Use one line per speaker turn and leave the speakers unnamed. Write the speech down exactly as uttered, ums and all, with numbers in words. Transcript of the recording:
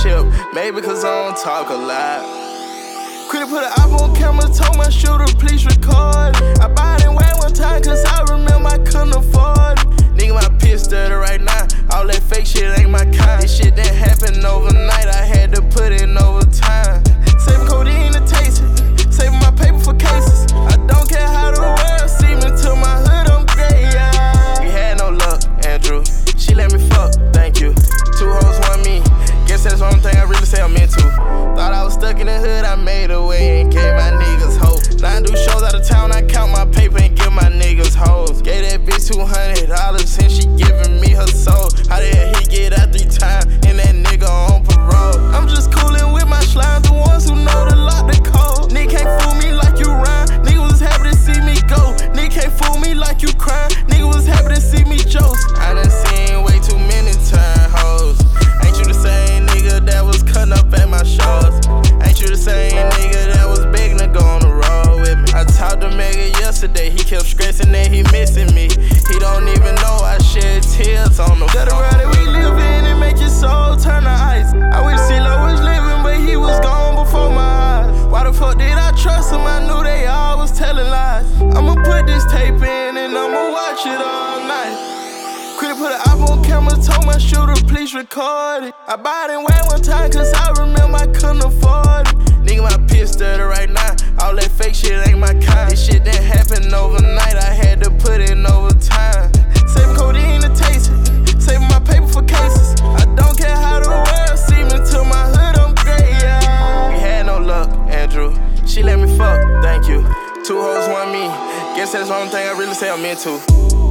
relationship. Maybe cause I don't talk a lot. Could've put an op on camera, told my shooter, please record it. I bought it way one time, cause I remember I couldn't afford it. Nigga, my piss dirty right now. All that fake shit ain't my kind. This shit didn't happen overnight, I had to put in overtime. Saving codeine to taste it, saving my paper for cases. I don't care how the world see me, to my hood I'm great, yeah. You had no luck, Andrew. She let me fuck, thank you. Two hoes, one me. Guess that's the only thing I really say I'm into. Thought I was stuck in the hood, I made a way and gave my niggas hope. Now I do shows out of town, I count my paper and give my niggas hoes. Gave that bitch two hundred dollars and she giving me her soul. How the hell he get out three times and that nigga on parole? I'm just coolin' with my slimes, the ones who know to lock the code. Nigga can't fool me like you rhyme, nigga was happy to see me go. Nigga can't fool me like you cryin', nigga was happy to see me joke. I done seen way too many time hoes. Ain't you the same nigga that was cutting up at my shows? Ain't you the same nigga that was begging to go on the road with me? I talked to Mega yesterday, he kept stressing that he missing me. He don't even know I shed tears on the phone. The world that we live in, it make your soul turn to ice. I wish C-Lo was living, but he was gone before my eyes. Why the fuck did I trust him? I knew they all was telling lies. I'ma put this tape in and I'ma watch it all night. Could've put an op on camera, told my shooter, please record it. I bought it way one time, cause I remember I couldn't afford it. Nigga, my piss dirty right now. All that fake shit ain't my kind. This shit didn't happen overnight, I had to put in overtime. Saving codeine to taste it, saving my paper for cases. I don't care how the world see me, to my hood I'm great, yeah. You had no luck, Andrew. She let me fuck, thank you. Two hoes, one me. Guess that's the only thing I really say I'm into.